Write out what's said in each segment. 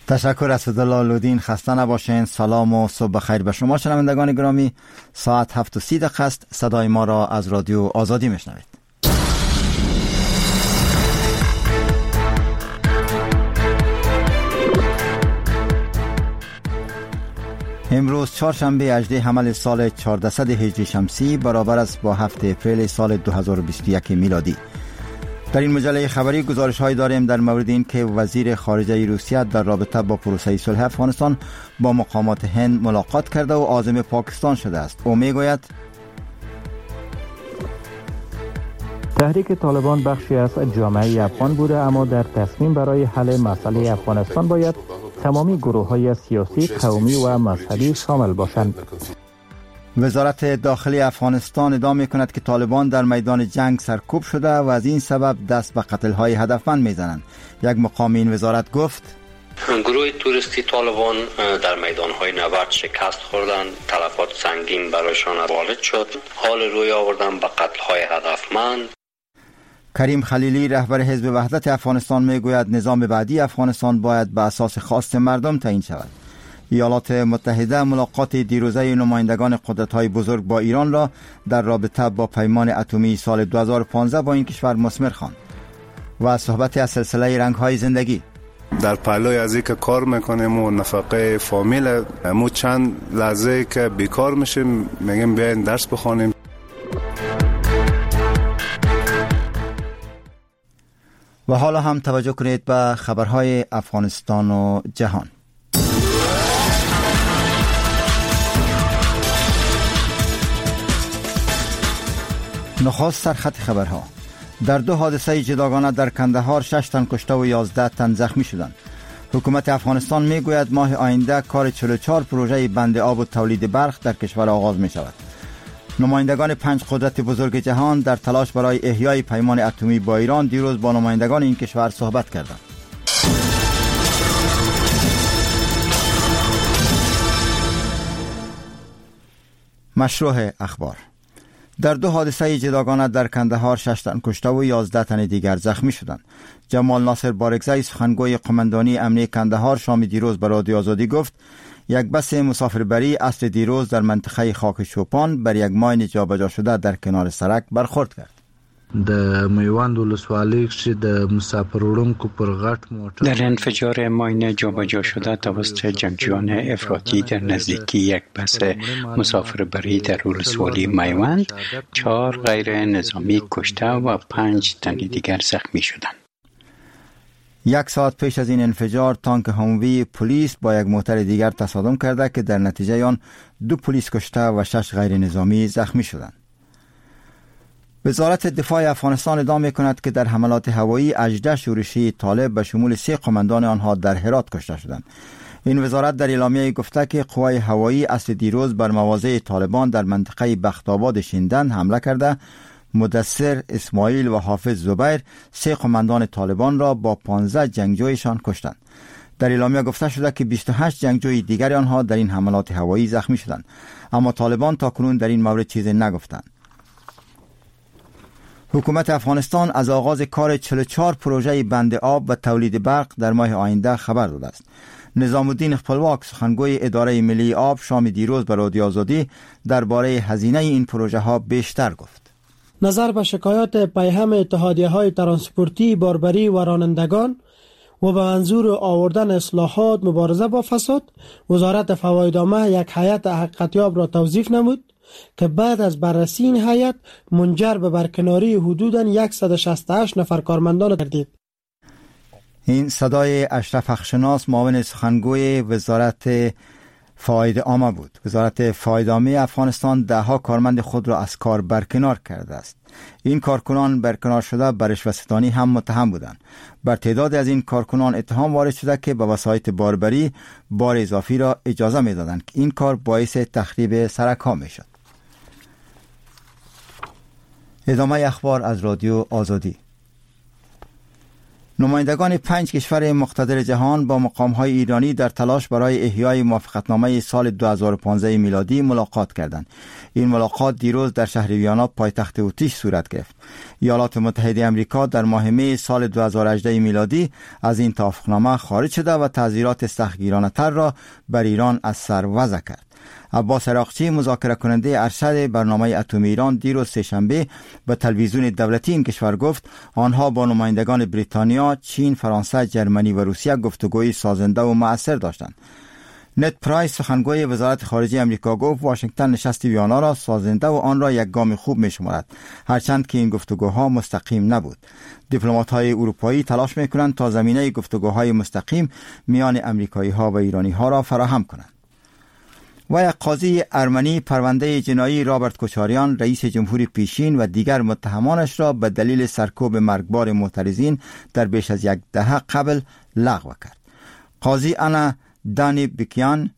تشکر از فضلالله لودین. خسته نباشین. سلام و صبح بخیر به شما شنوندگان گرامی. ساعت 7:30 است. صدای ما را از رادیو آزادی میشنوید. امروز چهارشنبه 18 حمل سال 1400 هجری شمسی برابر است با 7 اپریل سال 2021 میلادی. در این مجله خبری گزارش هایی داریم در مورد این که وزیر خارجه روسیه در رابطه با پروسه صلح افغانستان با مقامات هند ملاقات کرده و عازم پاکستان شده است. او میگوید تحریک طالبان بخشی از جامعه افغان بوده، اما در تصمیم برای حل مسئله افغانستان باید تمامی گروه‌های سیاسی، قومی و مذهبی شامل باشند. وزارت داخلی افغانستان ادعا می‌کند که طالبان در میدان جنگ سرکوب شده و از این سبب دست به قتل‌های هدفمند می‌زنند. یک مقام این وزارت گفت گروه توریستی طالبان در میدان‌های نبرد شکست خوردند، تلفات سنگین برایشان وارد شد، حال روی آوردن به قتل‌های هدفمند. کریم خلیلی رهبر حزب وحدت افغانستان میگوید نظام بعدی افغانستان باید به اساس خواست مردم تعیین شود. ایالات متحده ملاقات دیروزه نمایندگان قدرت‌های بزرگ با ایران را در رابطه با پیمان اتمی سال 2015 با این کشور مثمر خواند. و صحبت از سلسله رنگ‌های زندگی. در پهلوی از اینکه کار میکنیم و نفقه فامیل مو چند لحظه که بیکار میشیم میگیم بیاین درس بخونیم. و حالا هم توجه کنید به خبرهای افغانستان و جهان. نخست سرخط خبرها. در 2 حادثه جداگانه در کندهار 6 تن کشته و 11 تن زخمی شدند. حکومت افغانستان میگوید ماه آینده کار 44 پروژه بند آب و تولید برق در کشور آغاز می شود. نمایندگان 5 قدرت بزرگ جهان در تلاش برای احیای پیمان اتمی با ایران دیروز با نمایندگان این کشور صحبت کردند. مشروع اخبار. در 2 حادثه جداگانه در کندهار 6 تن کشته و 11 تن دیگر زخمی شدند. جمال ناصر بارگزی سخنگوی قماندانی امنیه کندهار شام دیروز به رادیو آزادی گفت یک بس مسافربری عصر دیروز در منطقه خاک چوپان بر یک ماین جابجا شده در کنار سرک برخورد کرد. د میوند ولسوالۍ کې د مسافر وړونکو پر غټ موټر در انفجار ماین جابجا شده توسط جنگجویان افراطی در نزدیکی یک بس مسافربری در ولسوالی میوند 4 غیر نظامی کشته و 5 تن دیگر زخمی شدند. 1 ساعت پیش از این انفجار تانک هموی پلیس با یک موتر دیگر تصادم کرده که در نتیجه آن 2 پلیس کشته و 6 غیر نظامی زخمی شدند. وزارت دفاع افغانستان ادعا می‌کند که در حملات هوایی 18 شورشی طالب به شمول 3 قماندان آنها در هرات کشته شدند. این وزارت در اعلامیه گفته که قوای هوایی اصل دیروز بر مواضع طالبان در منطقه بخت‌آباد شیندن حمله کرده مدثر اسماعیل و حافظ زبیر 3 قماندان طالبان را با 15 جنگجویشان کشتند. در اعلامیه گفته شده که 28 جنگجوی دیگر آنها در این حملات هوایی زخمی شدند، اما طالبان تاکنون در این مورد چیزی نگفتند. حکومت افغانستان از آغاز کار 44 پروژه بند آب و تولید برق در ماه آینده خبر داده است. نظام الدین خپلواک سخنگوی اداره ملی آب شام دیروز به رادیو آزادی درباره هزینه این پروژه ها بیشتر گفت. نظر به شکایات پیهم اتحادیه های ترانسپورتی باربری و رانندگان و به منظور آوردن اصلاحات مبارزه با فساد، وزارت فوایدنامه یک هیئت حقیقتیاب را توظیف نمود که بعد از بررسی این هیئت منجر به برکناری حدوداً 168 نفر کارمندان گردید. این صدای اشرف حقشناس معاون سخنگوی وزارت فاید عامه بود. وزارت فاید عامه افغانستان 10 کارمند خود را از کار برکنار کرده است. این کارکنان برکنار شده به رشوه‌ستانی هم متهم بودند. بر تعداد از این کارکنان اتهام وارد شده که به وسایط باربری بار اضافی را اجازه می‌دادند که این کار باعث تخریب سرک‌ها می‌شد. ادامه اخبار از رادیو آزادی. نمایندگان 5 کشور مقتدر جهان با مقام‌های ایرانی در تلاش برای احیای موافقتنامه سال 2015 میلادی ملاقات کردند. این ملاقات دیروز در شهر ویانا پایتخت اتریش صورت گرفت. ایالات متحده آمریکا در ماه می سال 2018 میلادی از این توافقنامه خارج شده و تعزیرات سختگیرانه‌تر را بر ایران از سر وضع کرد. عباس عراقچی مذاکره کننده ارشد برنامه اتمی ایران دیروز سه‌شنبه به تلویزیون دولتی این کشور گفت آنها با نمایندگان بریتانیا، چین، فرانسه، جرمنی و روسیه گفتگوی سازنده و مؤثر داشتند. نت پرایس سخنگوی وزارت خارجه آمریکا گفت واشنگتن نشست ویانا را سازنده و آن را یک گام خوب می‌شمارد، هرچند که این گفتگوها مستقیم نبود. دیپلمات‌های اروپایی تلاش می‌کنند تا زمینه گفتگوهای مستقیم میان آمریکایی‌ها و ایرانی‌ها را فراهم کنند. و یک قاضی ارمنی پرونده جنایی رابرت کوچاریان رئیس جمهوری پیشین و دیگر متهمانش را به دلیل سرکوب مرگبار معترضین در بیش از یک دهه قبل لغو کرد. قاضی انا دانی بیکیان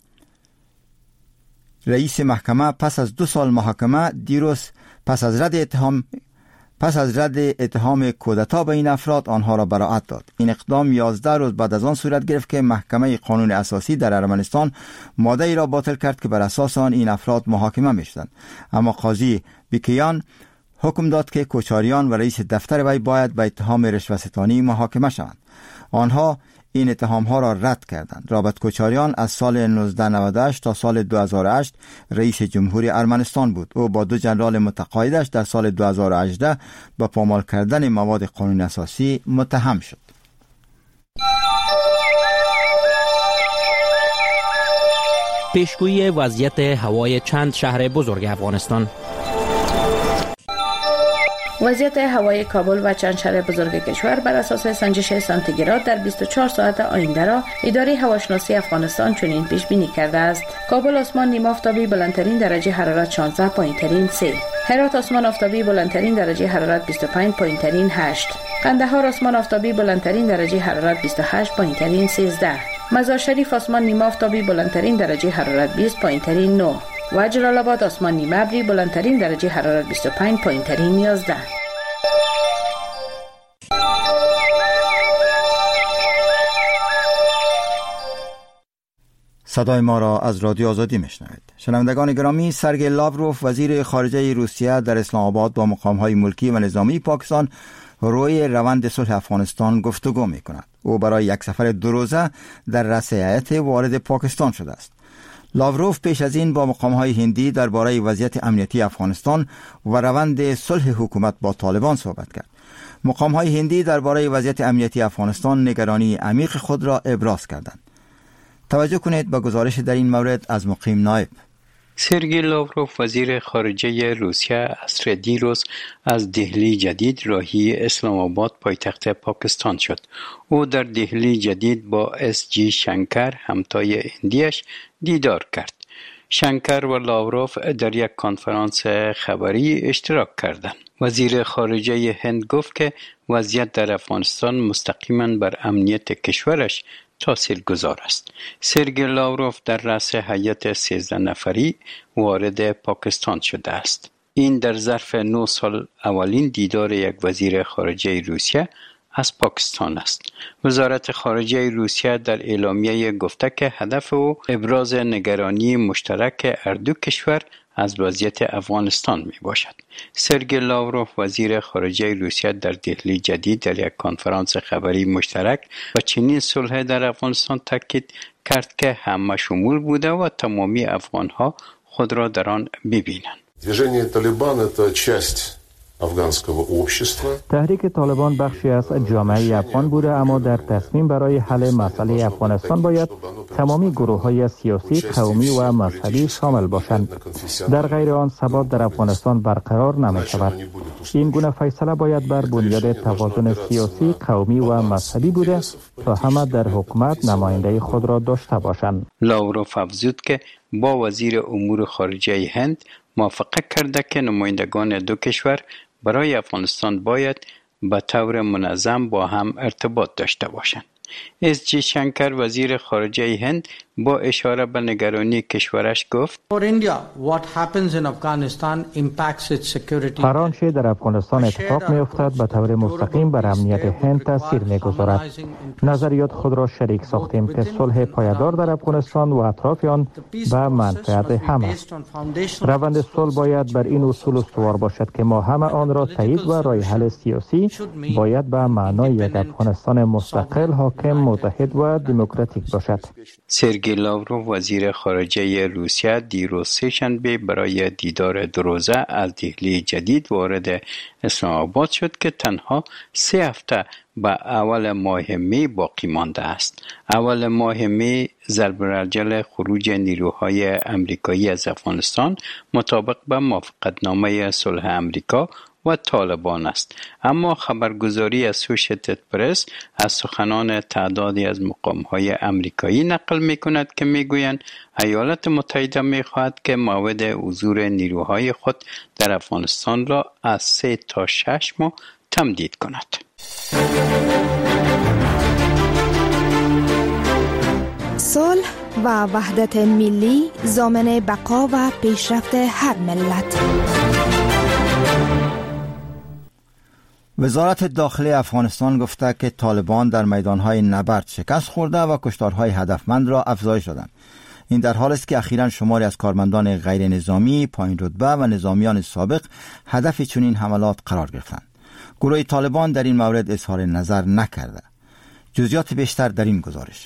رئیس محکمه پس از 2 سال محاکمه دیروز پس از رد اتهام کودتا به این افراد آنها را براءت داد. این اقدام 11 روز بعد از آن صورت گرفت که محکمه قانون اساسی در ارمنستان ماده ای را باطل کرد که بر اساس آن این افراد محاکمه می‌شدند. اما قاضی بیکیان حکم داد که کوچاریان و رئیس دفتر وی باید به اتهام رشوه‌ستانی محاکمه شوند. آنها این اتهام‌ها را رد کردند. رابرت کوچاریان از سال 1998 تا سال 2008 رئیس جمهوری ارمنستان بود. او با 2 ژنرال متقاعدش در سال 2018 به پامال کردن مواد قانون اساسی متهم شد. پیشگویی وضعیت هوای چند شهر بزرگ افغانستان. وضعیت هوای کابل و چند شهر بزرگ کشور بر اساس سنجش سانتیگراد در 24 ساعت آینده را اداره هواشناسی افغانستان چنین پیش بینی کرده است: کابل آسمان نیمه آفتابی بلندترین درجه حرارت 16، پایینترین 3. هرات آسمان آفتابی بلندترین درجه حرارت 25، پایینترین 8. قندهار آسمان آفتابی بلندترین درجه حرارت 28، پایینترین 13. مزار شریف آسمان نیمه آفتابی بلندترین درجه حرارت 20، پایینترین 9. و جلال آباد آسمان نیمه ابری بلندترین درجه حرارت 25، پایینترین 11. صدای ما را از رادیو آزادی میشنوید. شنوندگان گرامی، سرگئی لاوروف وزیر خارجه روسیه در اسلام آباد با مقام‌های ملکی و نظامی پاکستان روی روند صلح افغانستان گفتگو می‌کند. او برای یک سفر 2 روزه در رأس هیئت وارد پاکستان شده است. لاوروف پیش از این با مقام‌های هندی درباره وضعیت امنیتی افغانستان و روند صلح حکومت با طالبان صحبت کرد. مقام‌های هندی درباره وضعیت امنیتی افغانستان نگرانی عمیق خود را ابراز کردند. توجه کنید به گزارش در این مورد از مقیم نایب. سرگئی لاوروف وزیر خارجه روسیه عصر دیروز از دهلی جدید راهی اسلام آباد پایتخت پاکستان شد. او در دهلی جدید با اس جی شنکر همتای هندیش دیدار کرد. شنکر و لاوروف در یک کنفرانس خبری اشتراک کردند. وزیر خارجه هند گفت که وضعیت در افغانستان مستقیما بر امنیت کشورش تاثیرگذار است. سرگئی لاوروف در رأس هیئت 13 نفری وارد پاکستان شده است. این در ظرف 9 سال اولین دیدار یک وزیر خارجه روسیه از پاکستان است. وزارت خارجه روسیه در اعلامیه گفته که هدف او ابراز نگرانی مشترک هر دو کشور از وضعیت افغانستان می باشد. سرگئی لاوروف وزیر خارجه روسیه در دهلی جدید در یک کنفرانس خبری مشترک و چنین صلح در افغانستان تاکید کرد که همه شمول بوده و تمامی افغانها خود را در آن ببینند. Движение Талибан – это часть افغانского общества. تحریک طالبان بخشی از جامعه افغان بوده، اما در تصمیم برای حل مسئله افغانستان باید تمامی گروه‌های سیاسی، قومی و مذهبی شامل باشند. در غیر آن ثبات در افغانستان برقرار نمی‌شود. این گونه فیصله باید بر بنیاد توازن سیاسی، قومی و مذهبی بوده تا همه در حکومت نماینده خود را داشته باشند. لاوروف افزود که با وزیر امور خارجه هند موافقت کرده که نمایندگان دو کشور برای افغانستان باید به طور منظم با هم ارتباط داشته باشند. اس جی شنکر وزیر خارجه هند با اشاره به نگرانی کشورش گفت هر آنچه در افغانستان اتفاق می‌افتد به طور مستقیم بر امنیت هند تاثیر می‌گذارد. نظریات خود را شریک ساختیم که صلح پایدار در افغانستان و اطراف آن به منفعت همه. روند صلح باید بر این اصول استوار باشد که ما همه آن را تایید و راه حل سیاسی باید به معنای یک افغانستان مستقل، حاکم، متحد و دموکراتیک باشد. سرگئی لاوروف وزیر خارجه روسیه دیروز سه‌شنبه برای دیدار دروزه از دهلی جدید وارد اسلام آباد شد که تنها 3 هفته به اول ماه می باقی مانده است. اول ماه می ضرب الرجل خروج نیروهای امریکایی از افغانستان مطابق به موافقتنامه صلح امریکا و طالبان است. اما خبرگزاری اسوشییتد پرس از سخنان تعدادی از مقام‌های امریکایی نقل می‌کند که می‌گویند ایالات متحده می‌خواهد که موعد حضور نیروهای خود در افغانستان را از 3 تا 6 ماه تمدید کند. صلح و وحدت ملی ضامن بقا و پیشرفت هر ملت. وزارت داخلی افغانستان گفته که طالبان در میدانهای نبرد شکست خورده و کشتارهای هدفمند را افزایش دادند. این در حالی است که اخیراً شماری از کارمندان غیر نظامی، پایین رتبه و نظامیان سابق هدف چنین حملات قرار گرفتند. گروه طالبان در این مورد اظهار نظر نکرده. جزئیات بیشتر در این گزارش.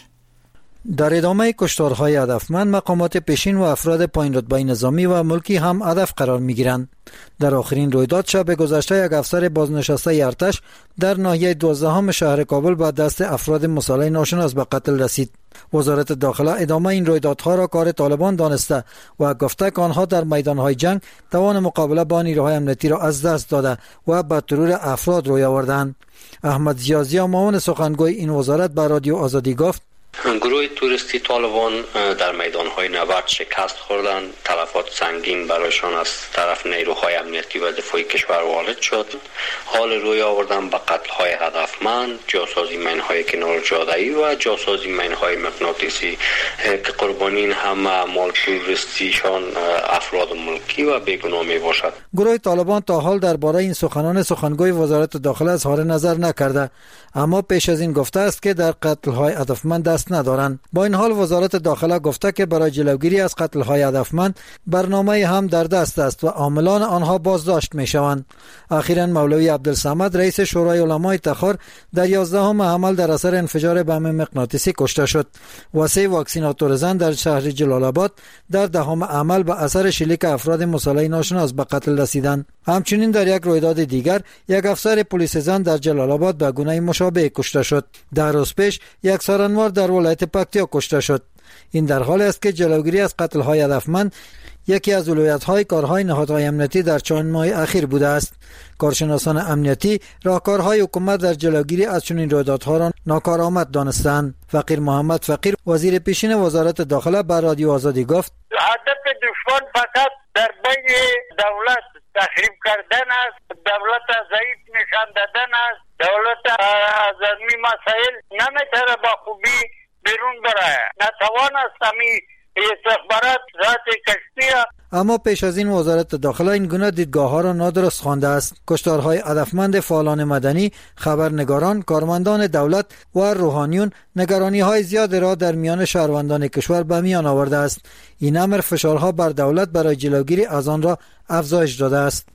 در ادامه کشتارهای هدفمند مقامات پیشین و افراد پایین رتبه نظامی و ملکی هم هدف قرار می‌گیرند. در آخرین رویداد شب گذشته یک افسر بازنشسته ارتش در ناحیه 12 شهر کابل با دست افراد مسلح ناشناس به قتل رسید. وزارت داخله ادامه این رویدادها را کار طالبان دانسته و گفته که آنها در میدانهای جنگ توان مقابله با نیروهای امنیتی را از دست داده و به ترور افراد روی آوردند. احمد زیازی معاون سخنگوی این وزارت به رادیو آزادی گفت گروه توریستی طالبان در میدانهای نبرد شکست خوردند. تلفات سنگین برایشان از طرف نیروهای امنیتی و دفاعی کشور وارد شد. حال روی آوردن به قتل‌های هدفمند، جاسازی مین‌های کنار جاده‌ای و جاسازی مین‌های مغناطیسی که قربانین هم اعمال توریستیشان افراد ملکی و بیگناه میباشد. گروه طالبان تا حال درباره این سخنان سخنگوی وزارت داخله اظهار نظر نکرده، اما پیش از این گفته است که در قتل‌های هدفمند دست ندارند. با این حال وزارت داخله گفته که برای جلوگیری از قتل‌های هدفمند برنامه هم در دست است و عاملان آنها بازداشت می‌شوند. اخیراً مولوی عبدالصمد رئیس شورای علمای تخار در 11 حمل در اثر انفجار بم مغناطیسی کشته شد و 3 واکسیناتور زن در شهر جلال آباد در 10 حمل به اثر شلیک افراد مسلح ناشناس به قتل رسیدند. همچنین در یک رویداد دیگر یک افسر پلیس زن در جلال آباد به گونه مشابه کشته شد. در روز پیش یک سارنوار در ولایت پکتیا کشته شد. این در حالی است که جلوگیری از قتل‌های هدفمند یکی از اولویت‌های کارهای نهادهای امنیتی در چند ماه اخیر بوده است. کارشناسان امنیتی راهکارهای حکومت در جلوگیری از چنین رویدادها را ناکارآمد دانستند. فقیر محمد فقیر وزیر پیشین وزارت داخله به رادیو آزادی گفت هدف دشمن فقط در بین دولت تخریب کردن است، دولت ضعیف نشان دادن است. دولت از این مسائل نمیتونه با خوبی بیرون برای نتوان است همی استخبارات ذات کشتی. اما پیش از این وزارت داخله این گونه دیدگاه ها را نادرست خوانده است. کشتارهای هدفمند فعالان مدنی، خبرنگاران، کارمندان دولت و روحانیون نگرانی های زیاد را در میان شهروندان کشور به میان آورده است. این امر فشارها بر دولت برای جلوگیری از آن را افزایش داده است.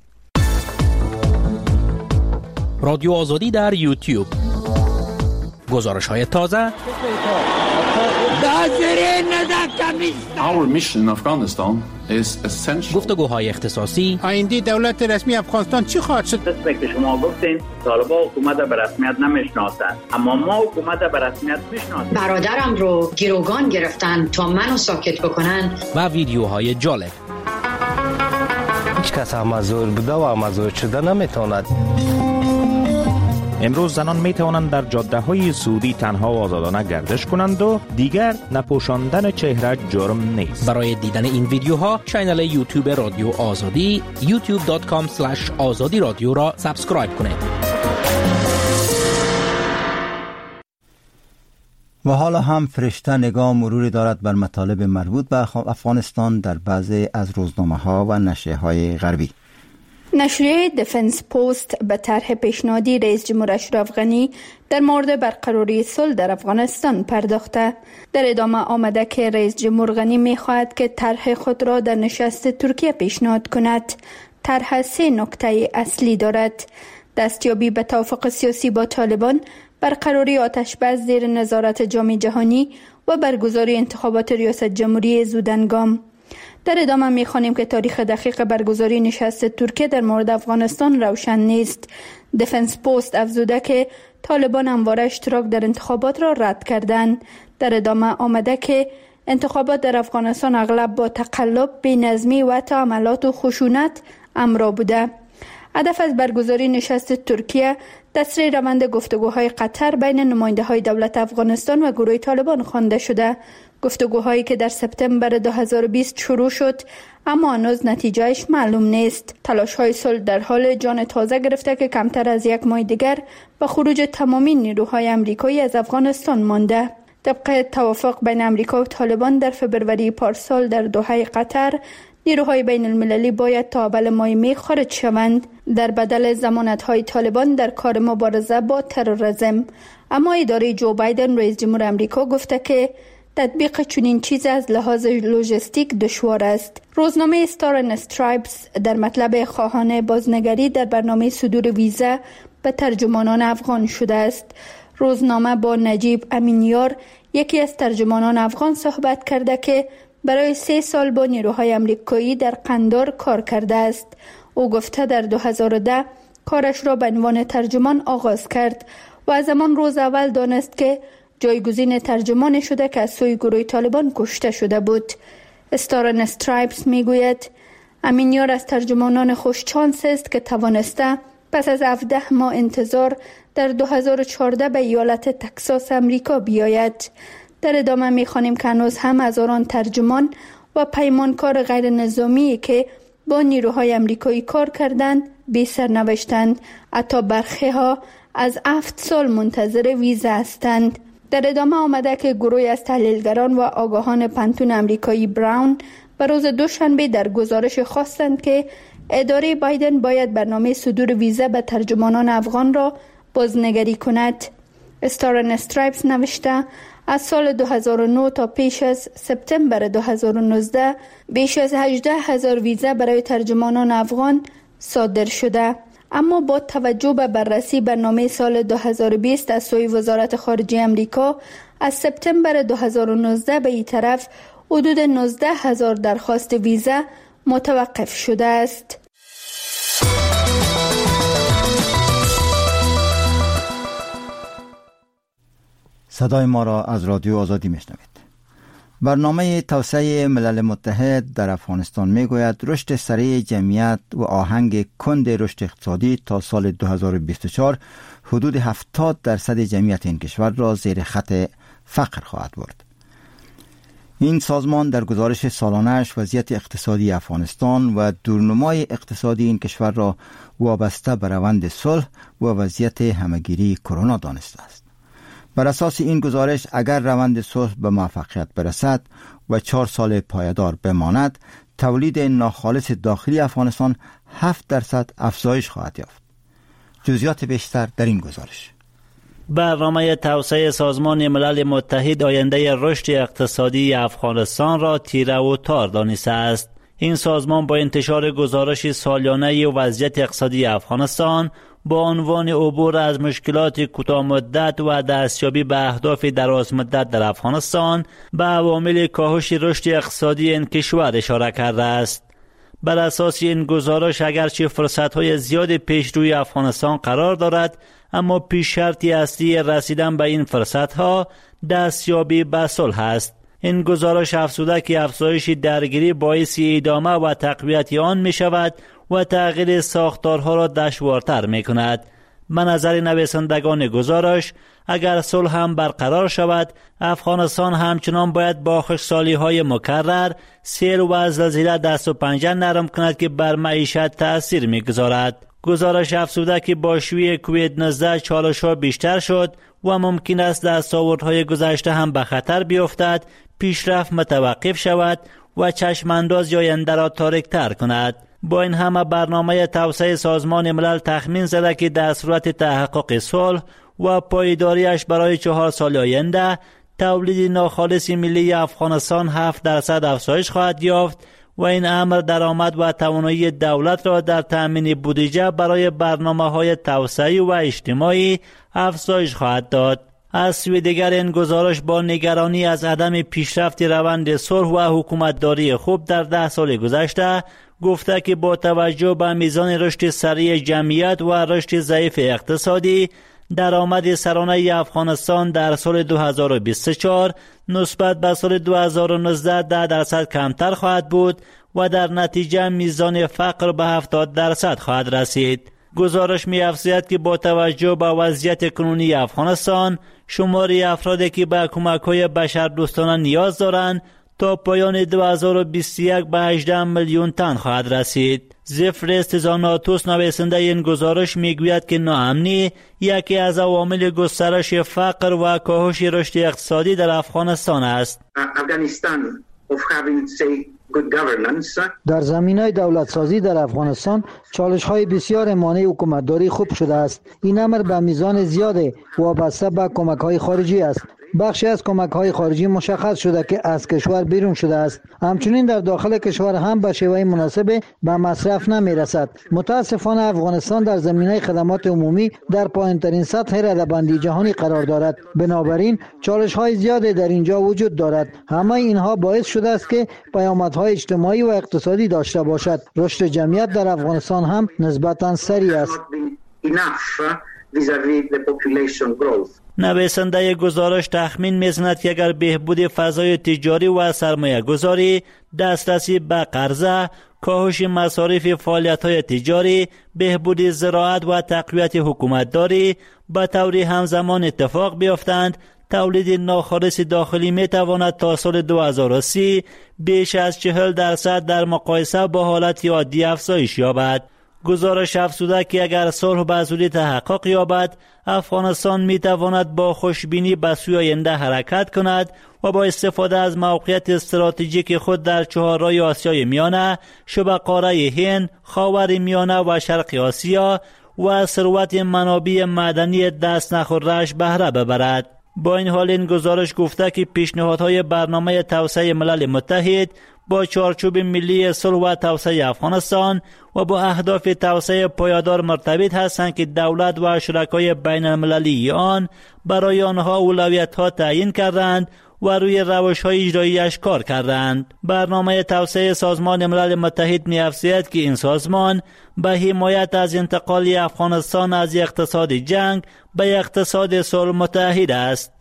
رادیو آزادی در یوتیوب. گزارش های تازه. گفتگوهای اختصاصی. آینده دولت رسمی افغانستان چی خواهد شد؟ قسمی که شما گفتین طالبان حکومت به رسمیت نمیشناسند، اما ما حکومت به رسمیت میشناسیم. برادرم رو گروگان گرفتن تا منو ساکت بکنن. و ویدیوهای جالب. هیچ کس مزور بوده و مزور شده نمیتواند. امروز زنان می توانند در جاده های سعودی تنها و آزادانه گردش کنند و دیگر نپوشاندن چهره جرم نیست. برای دیدن این ویدیوها کانال یوتیوب رادیو آزادی youtube.com/azadi رادیو را سابسکرایب کنید. و حالا هم فرشته نگاه مروری دارد بر مطالب مربوط به افغانستان در بعضی از روزنامه‌ها و نشریه‌های غربی. نشریه دفنس پوست به طرح پیشنهادی رئیس جمهور اشرف غنی در مورد برقراری صلح در افغانستان پرداخته. در ادامه آمده که رئیس جمهور غنی می‌خواهد که طرح خود را در نشست ترکیه پیشنهاد کند. طرح 3 نکته اصلی دارد: دستیابی به توافق سیاسی با طالبان، برقراری آتش‌بس زیر نظارت جام جهانی و برگزاری انتخابات ریاست جمهوری زودهنگام. در ادامه می‌خوانیم که تاریخ دقیق برگزاری نشست ترکیه در مورد افغانستان روشن نیست. دفنس پوست افزوده که طالبان همواره اشتراک در انتخابات را رد کردند. در ادامه آمده که انتخابات در افغانستان اغلب با تقلب، بی‌نظمی و تعاملات و خشونت همراه بوده. هدف از برگزاری نشست ترکیه تسریع روند گفتگوهای قطر بین نماینده‌های دولت افغانستان و گروه طالبان خوانده شده. گفتگوهایی که در سپتامبر 2020 شروع شد اما هنوز نتیجهش معلوم نیست. تلاش‌های صلح در حال جان تازه گرفته که کمتر از 1 ماه دیگر به خروج تمامی نیروهای آمریکایی از افغانستان مانده. طبق توافق بین آمریکا و طالبان در فبروری پارسال در دوحه قطر، نیروهای بین المللی باید تا اول ماه می خارج شوند در بدل ضمانت‌های طالبان در کار مبارزه با تروریسم. اما اداره جو بایدن رئیس جمهور آمریکا گفته که تطبیق چنین چیز از لحاظ لوجستیک دشوار است. روزنامه استار اند استرایپس در مطلب خواهان بازنگری در برنامه صدور ویزا به ترجمانان افغان شده است. روزنامه با نجیب امینیار، یکی از ترجمانان افغان، صحبت کرده که برای 3 سال با نیروهای آمریکایی در قندار کار کرده است. او گفته در 2010 کارش را به عنوان ترجمان آغاز کرد و از همان روز اول دانست که جایگزین ترجمان شده که از سوی گروه طالبان کشته شده بود. استار اند استرایپس میگوید امینیار از ترجمانان خوششانس است که توانسته پس از 17 ماه انتظار در 2014 به ایالت تکساس امریکا بیاید. در ادامه می‌خوانیم که هنوز هم هزاران ترجمان و پیمانکار غیر نظامی که با نیروهای آمریکایی کار کردند بی سرنوشتند. حتی برخی‌ها از 7 سال منتظر ویزا هستند. در ادامه آمده که گروهی از تحلیلگران و آگاهان پنتون آمریکایی براون به روز دوشنبه در گزارش خواستند که اداره بایدن باید برنامه صدور ویزا به ترجمانان افغان را بازنگری کند. استار اند استرایپس نوشته از سال 2009 تا پیش از سپتامبر 2019 بیش از 18,000 ویزا برای ترجمانان افغان صادر شده. اما با توجه به بررسی برنامه سال 2020 از سوی وزارت خارجه امریکا، از سپتامبر 2019 به این طرف حدود 19,000 درخواست ویزا متوقف شده است. صدای ما را از رادیو آزادی میشنوید. برنامه توسعه ملل متحد در افغانستان میگوید رشد سریع جمعیت و آهنگ کند رشد اقتصادی تا سال 2024 حدود 70% جمعیت این کشور را زیر خط فقر خواهد برد. این سازمان در گزارش سالانه‌اش وضعیت اقتصادی افغانستان و دورنمای اقتصادی این کشور را وابسته به روند صلح و وضعیت همگیری کرونا دانسته است. بر اساس این گزارش اگر روند صلح به موفقیت برسد و 4 سال پایدار بماند، تولید ناخالص داخلی افغانستان 7% افزایش خواهد یافت. جزئیات بیشتر در این گزارش. برنامه توسعه سازمان ملل متحد آینده رشد اقتصادی افغانستان را تیره و تار دانسته است. این سازمان با انتشار گزارش سالیانه وضعیت اقتصادی افغانستان با عنوان عبور از مشکلات کوتاه مدت و دستیابی به اهداف دراز مدت در افغانستان به عوامل کاهش رشد اقتصادی این کشور اشاره کرده است. بر اساس این گزارش اگرچه فرصت‌های زیاد پیش روی افغانستان قرار دارد، اما پیش شرطی اصلی رسیدن به این فرصت‌ها دستیابی به صلح است. این گزارش افزوده که افزایش درگیری باعث ادامه و تقویت آن می شود و تغییر ساختارها را دشوارتر می کند. به نظر نویسندگان گزارش، اگر صلح هم برقرار شود، افغانستان همچنان باید با خشکسالی‌های مکرر، سیل و زلزله دست و پنجه نرم کند که بر معیشت تأثیر می‌گذارد. گزارش افزوده که با شیوع کووید 19 چالش‌ها بیشتر شد و ممکن است دستاوردهای گذشته هم به خطر بیفتد، پیشرفت متوقف شود و چشمانداز آینده را تاریک‌تر کند. با این همه برنامه توسعه سازمان ملل تخمین زده که در صورت تحقق صلح و پایداریش برای 4 سال آینده تولید ناخالص ملی افغانستان 7% افزایش خواهد یافت و این امر درآمد و توانایی دولت را در تأمین بودجه برای برنامه‌های توسعه‌ای و اجتماعی افزایش خواهد داد. از سوی دیگر این گزارش با نگرانی از عدم پیشرفت روند صلح و حکومتداری خوب در 10 سال گذشته گفته که با توجه به میزان رشد سریع جمعیت و رشد ضعیف اقتصادی، درآمد سرانه افغانستان در سال 2024 نسبت به سال 2019 10% کمتر خواهد بود و در نتیجه میزان فقر به 70% خواهد رسید. گزارش می‌افزاید که با توجه به وضعیت کنونی افغانستان، شمار افرادی که به کمک‌های بشردوستانه نیاز دارند تا پایان 2021 به 18 میلیون تن خواهد رسید. زفرست زاناتوس نویسنده این گزارش میگوید که ناامنی یکی از عوامل گسترش فقر و کاهش رشد اقتصادی در افغانستان است. در زمینه دولت سازی در افغانستان چالش های بسیار مانع حکومتداری خوب شده است. این امر به میزان زیاد وابسته به کمک های خارجی است. بخشی از کمک های خارجی مشخص شده که از کشور بیرون شده است. همچنین در داخل کشور هم به شیوه مناسب به مصرف نمی رسد. متاسفانه افغانستان در زمینه خدمات عمومی در پایین‌ترین سطح رده‌بندی جهانی قرار دارد. بنابراین چالش های زیادی در اینجا وجود دارد. همه اینها باعث شده است که پیامدهای اجتماعی و اقتصادی داشته باشد. رشد جمعیت در افغانستان هم نسبتاً سریع است. نویسنده گزارش تخمین می‌زند که اگر بهبود فضای تجاری و سرمایه گذاری، دسترسی به قرضه، کاهش مصارف فعالیت‌های تجاری، بهبود زراعت و تقویت حکومتداری به طور همزمان اتفاق بیفتند، تولید ناخالص داخلی می‌تواند تا سال 2030 بیش از 40% در مقایسه با حالت عادی افزایش یابد. گزارش افزوده که اگر صلح به زودی تحقق یابد، افغانستان می‌تواند با خوشبینی به سوی آینده حرکت کند و با استفاده از موقعیت استراتژیک خود در چهارراه آسیای میانه، شبه قاره هند، خاور میانه و شرق آسیا و ثروت منابع معدنی دست نخورده‌اش بهره ببرد. با این حال این گزارش گفته که پیشنهادهای برنامه توسعه ملل متحد با چارچوب ملی صلح و توسعه افغانستان و با اهداف توسعه پایدار مرتبط هستند که دولت و شرکای بین المللی آن برای آنها اولویت‌ها تعیین کردند و روی روش‌های اجرایی‌اش کار کردند. برنامه توسعه سازمان ملل متحد می‌افزاید که این سازمان به حمایت از انتقال افغانستان از اقتصاد جنگ به اقتصاد صلح متحد است.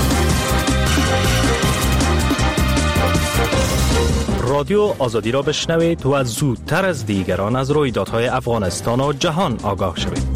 رادیو آزادی را بشنوید و زودتر از دیگران از رویدادهای افغانستان و جهان آگاه شوید.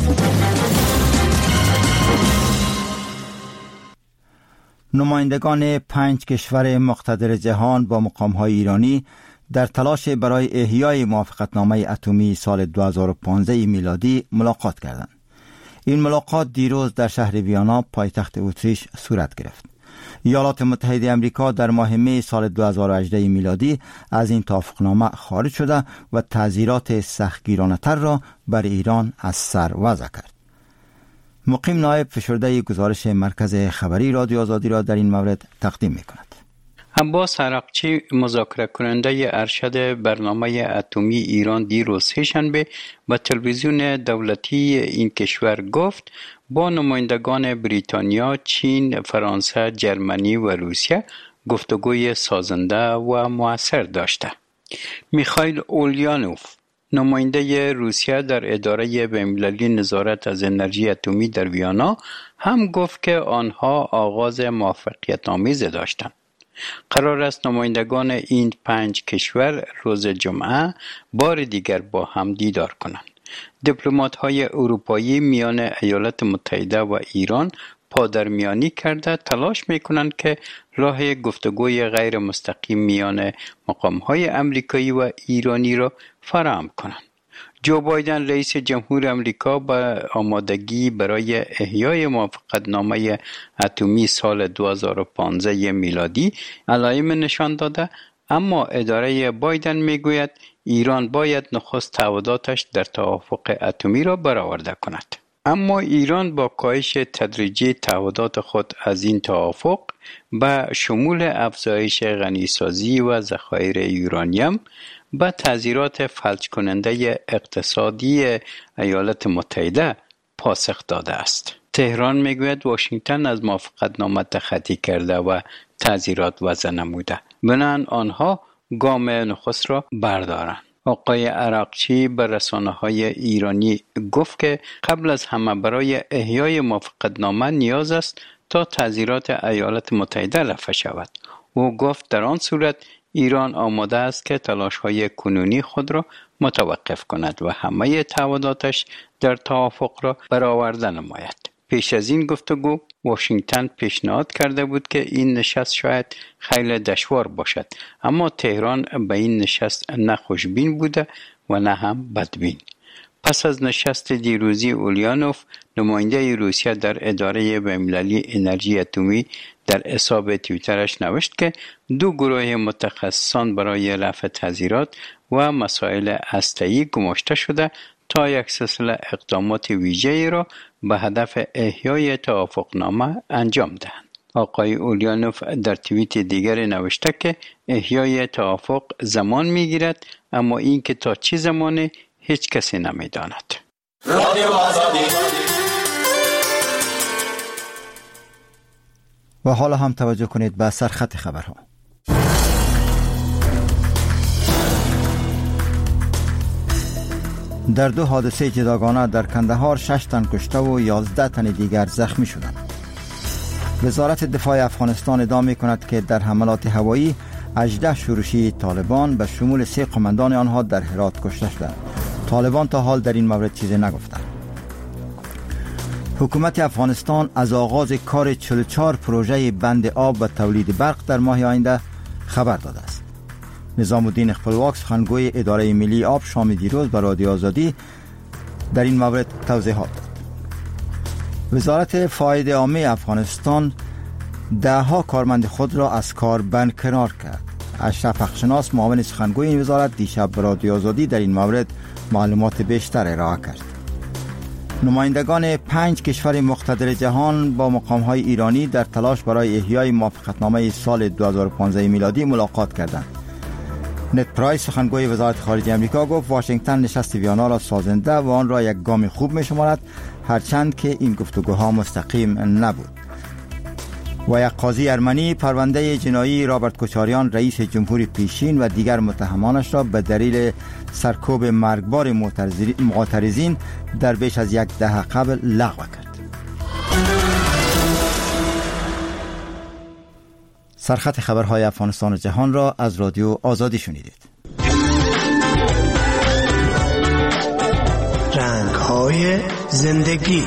نمایندگان 5 کشور مقتدر جهان با مقام‌های ایرانی در تلاش برای احیای موافقتنامه اتمی سال 2015 میلادی ملاقات کردند. این ملاقات دیروز در شهر ویانا پایتخت اتریش صورت گرفت. ایالات متحده امریکا در ماه می سال 2018 میلادی از این توافقنامه خارج شده و تعزیرات سختگیرانه‌تر را بر ایران از سر وضع کرد. مقیم نایب فشرده گزارش مرکز خبری رادیو آزادی را در این مورد تقدیم می‌کند. عباس عراقچی مذاکره کننده ارشد برنامه اتمی ایران دیروز سه‌شنبه به تلویزیون دولتی این کشور گفت با نمایندگان بریتانیا، چین، فرانسه، جرمنی و روسیه گفتگوی سازنده و مؤثر داشته. میخائیل اولیانوف نماینده روسیه در اداره بین‌المللی نظارت از انرژی اتمی در ویانا هم گفت که آنها آغاز موافقت‌آمیز داشتند. قرار است نمایندگان این 5 کشور روز جمعه بار دیگر با هم دیدار کنند. دیپلمات‌های اروپایی میان ایالات متحده و ایران پادرمیانی کرده تلاش می‌کنند که راه گفتگوی غیر مستقیم میان مقام‌های امریکایی و ایرانی را فراهم کنند. جو بایدن رئیس جمهور امریکا با آمادگی برای احیای موافقتنامه اتمی سال 2015 میلادی علائم نشان داده، اما اداره بایدن میگوید ایران باید نخست تعهداتش در توافق اتمی را برآورده کند. اما ایران با کاهش تدریجی تعهدات خود از این توافق به شمول افزایش غنیسازی و ذخایر یورانیم به تعزیرات فلج کننده اقتصادی ایالات متحده پاسخ داده است. تهران میگوید واشنگتن از موافقتنامه تخطی کرده و تعزیرات وضع نموده، بنابراین آنها گام نخست را بردارند. آقای عراقچی به رسانه‌های ایرانی گفت که قبل از همه برای احیای موافقتنامه نیاز است تا تعزیرات ایالات متحده رفع شود. او گفت در آن صورت ایران آماده است که تلاش‌های کنونی خود را متوقف کند و همه تعهداتش در توافق را برآورده نماید. پیش از این گفتگو واشنگتن پیشنهاد کرده بود که این نشست شاید خیلی دشوار باشد، اما تهران به این نشست نه خوشبین بوده و نه هم بدبین. پس از نشست دیروزی اولیانوف، نماینده روسیه در اداره بین‌المللی انرژی اتمی در حساب توییترش نوشت که دو گروه متخصصان برای رفع تعزیرات و مسائل هسته‌ای گماشته شده تا یک سلسله اقدامات ویژه‌ای را به هدف احیای توافقنامه انجام دهند. آقای اولیانوف در توییت دیگر نوشته که احیای توافق زمان می‌گیرد، اما این که تا چه زمانی هیچ کسی نمی‌داند. و حالا هم توجه کنید به سرخط خبرها. در دو حادثه جداگانه در کندهار 6 تن کشته و 11 تن دیگر زخمی شدند. وزارت دفاع افغانستان ادعا می‌کند که در حملات هوایی 18 شورشی طالبان به شمول 3 قماندان آنها در هرات کشته شدند. طالبان تا حال در این مورد چیزی نگفتند. حکومت افغانستان از آغاز کار 44 پروژه بند آب و تولید برق در ماه آینده خبر داده است. نظام الدین خپلواک سخنگوی اداره ملی آب شام دیروز به رادیو آزادی در این مورد توضیحات داد. وزارت فاید عامه افغانستان 10 کارمند خود را از کار برکنار کرد. اشرف حقشناس معاون سخنگوی این وزارت دیشب به رادیو آزادی در این مورد معلومات بیشتر ارائه کرد. نمایندگان 5 کشور مقتدر جهان با مقام‌های ایرانی در تلاش برای احیای موافقتنامه سال 2015 میلادی ملاقات کردند. نت پرایس سخنگوی وزارت خارجه آمریکا گفت واشنگتن نشست ویانا را سازنده و آن را یک گام خوب می‌شمارد، هرچند که این گفتگوها مستقیم نبود. و یک قاضی ارمنی پرونده جنایی رابرت کوچاریان رئیس جمهوری پیشین و دیگر متهمانش را به دلیل سرکوب مرگبار معترضین در بیش از 10 دهه قبل لغو کرد. سرخط خبرهای افغانستان و جهان را از رادیو آزادی شنیدید. رنگ‌های زندگی.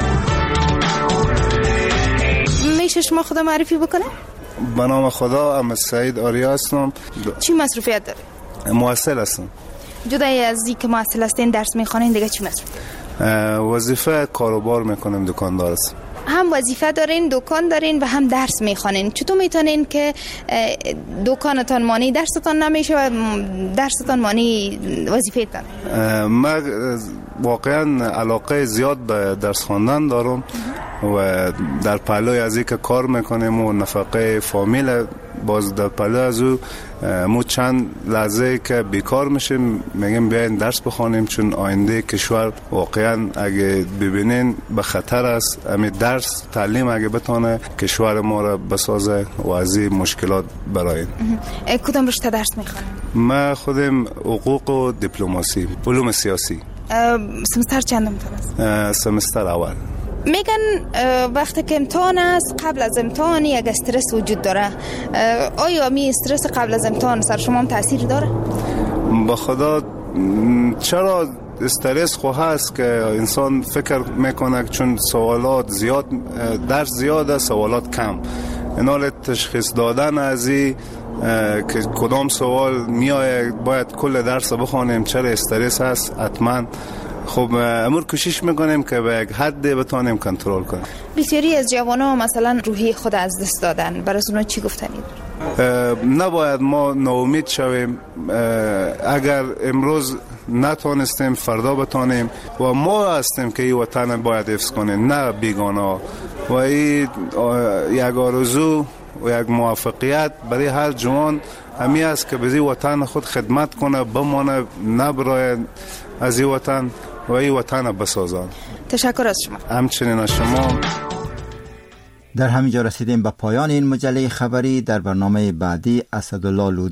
میشه شما خدا معرفی بکنه؟ به نام خدا، ام سعید آریا هستم. چی مصروفیت داره؟ محصل هستم. جدای از این که محصل هستین درس میخوانین دیگه چی مصروف؟ وظیفه کاروبار میکنم، دکاندار هستم. هم وظیفه دارین، دکان دارین و هم درس میخوانین. چطور میتونین که دکانتان مانی درستان نمیشه و درستان مانی وظیفه‌تان؟ من واقعا علاقه زیاد به درس خواندن دارم و در پهلوی از این که کار میکنیم و نفقه فامیل، باز در پهلوی از او مو چند لحظه که بیکار میشیم میگیم بیاین درس بخوانیم، چون آینده کشور واقعا اگه ببینین به خطر است. همین درس تعلیم اگه بتونه کشور ما را بسازه و از این مشکلات برای کدام رشته درس میخوانید؟ من خودم حقوق و دیپلماسی، علوم سیاسی. سمستر چندم است؟ سمستر اول. میگن وقتی که امتحان است قبل از امتحان یک استرس وجود داره. آیا می استرس قبل از امتحان سر شما هم تاثیر داره؟ به خدا چرا استرس خو هست که انسان فکر میکنه چون سوالات زیاد، درس زیاده سوالات کم، اینال تشخیص دادن از این که کدام سوال میآید باید کل درس بخونیم، چرا استرس هست حتما. خب امور کوشش میکنیم که به یک حد بتونیم کنترل کنیم. بسیاری از جوانان مثلا روحی خود از دست دادن، برای اونا چی گفتنید؟ نباید ما ناامید شویم. اگر امروز نتونستیم فردا بتونیم و ما هستیم که این وطن باید حفظ کنیم، نه بیگانه. و این یک آرزو و یک موفقیت برای هر جوان همی است که به وطن خود خدمت کنه، بمانه، نبراید از این وطن و این وطن بسازن. تشکر از شما. همچنین از شما. در همینجا رسیدیم به پایان این مجله خبری. در برنامه بعدی اسدالله لودی